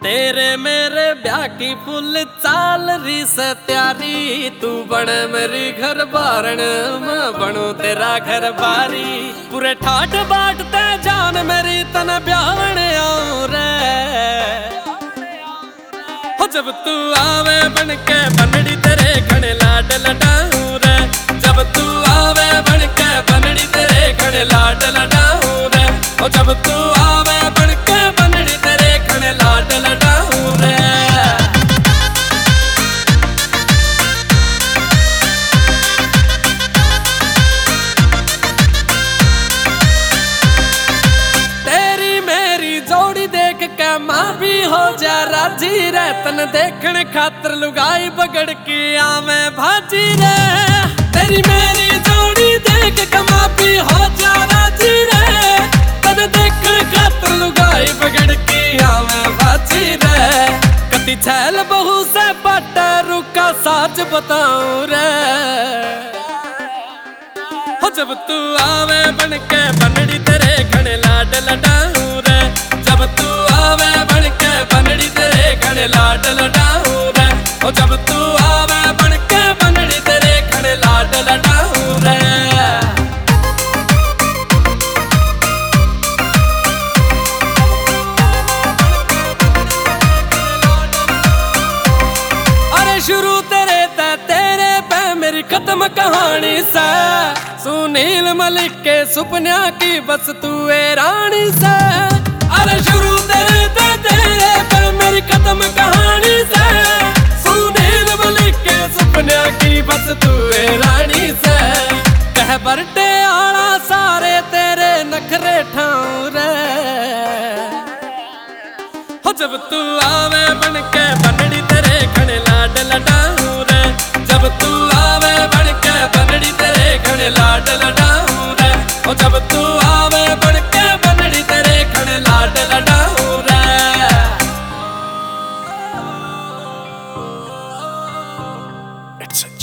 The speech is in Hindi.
तेरे मेरे ब्याह की फुल चाल रही से त्यारी। तू बने मेरी घर बारण, मैं बनू तेरा घर बारी। पूरे ठाठ बाट ते जान मेरी तन ब्याहण आऊं रे। हो जब तू आवे बन के बनड़ी तेरे घने लाड लडाऊं रे। जब तू आवे बन के बनड़ी तेरे घने लाड लडाऊं रे। हो जब तू आवे बन के बनड़ी तेरे घने लाड लडाऊं रे। तेरी मेरी जोड़ी देख के मां भी हो जा राजी रे। तन देखने खातर लुगाई बगड़ के आवे भाजी रे। तेरी मेरी जोड़ी देख के मां भी हो जा राजी रे। तन देखने खातर लुगाई बगड़ के आवे भाजी रे। कति छैल बहू से पटरू का साज बताऊं रे। हो जब तू आवे बन के बनड़ी तेरे घने लाड लडाऊं रे। जब तू आवे बन के बनड़ी तेरे घने लाड लडाऊं रे। हो जब तू आवे बन के बनड़ी तेरे घने लाड लडाऊं रे। अरे शुरू तेरे पे मेरी खत्म कहानी सा। सुनील मलिक के सुपना की बस तू है रानी से। अरे शुरू तेरे पे मेरी खत्म कहानी से। सुनील मलिक के सुपना की बस तू है रानी से। कह बरटे आला सारे तेरे नखरे ठाऊं रे। हो जब तू आवे बन के बनड़ी तेरे घने लाड लडाऊं रे। जब तू आवे बन के बनड़ी तेरे घने लाड लडाऊं रे। हो जब तू आवे बन के बनड़ी तेरे घने लाड लडाऊं रे।